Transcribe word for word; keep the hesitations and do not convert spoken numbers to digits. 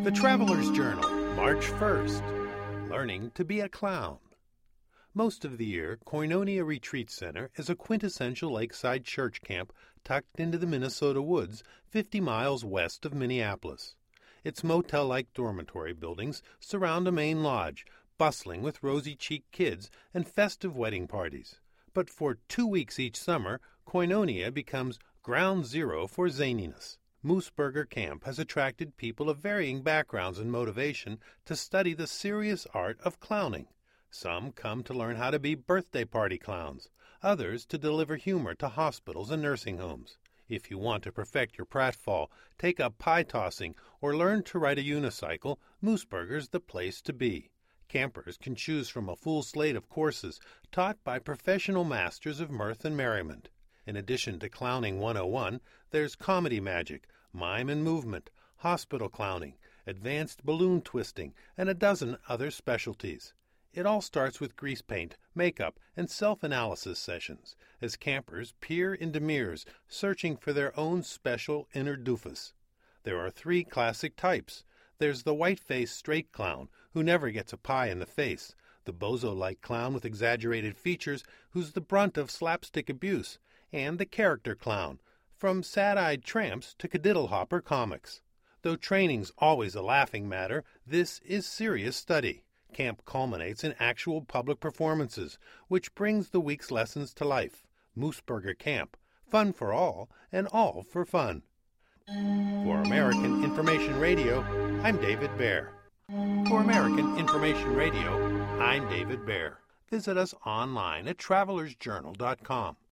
The Traveler's Journal, March first. Learning to be a Clown. Most of the year, Koinonia Retreat Center is a quintessential lakeside church camp tucked into the Minnesota woods fifty miles west of Minneapolis. Its motel-like dormitory buildings surround a main lodge, bustling with rosy-cheeked kids and festive wedding parties. But for two weeks each summer, Koinonia becomes ground zero for zaniness. Mooseburger Camp has attracted people of varying backgrounds and motivation to study the serious art of clowning. Some come to learn how to be birthday party clowns, others to deliver humor to hospitals and nursing homes. If you want to perfect your pratfall, take up pie tossing, or learn to ride a unicycle, Mooseburger's the place to be. Campers can choose from a full slate of courses taught by professional masters of mirth and merriment. In addition to Clowning one oh one, there's comedy magic, mime and movement, hospital clowning, advanced balloon twisting, and a dozen other specialties. It all starts with grease paint, makeup, and self-analysis sessions as campers peer into mirrors searching for their own special inner doofus. There are three classic types. There's the white-faced straight clown who never gets a pie in the face, the bozo-like clown with exaggerated features who's the brunt of slapstick abuse, and the character clown, from sad-eyed tramps to cadiddle-hopper comics. Though training's always a laughing matter, this is serious study. Camp culminates in actual public performances, which brings the week's lessons to life. Mooseburger Camp, fun for all, and all for fun. For American Information Radio, I'm David Baer. For American Information Radio, I'm David Baer. Visit us online at travelersjournal dot com.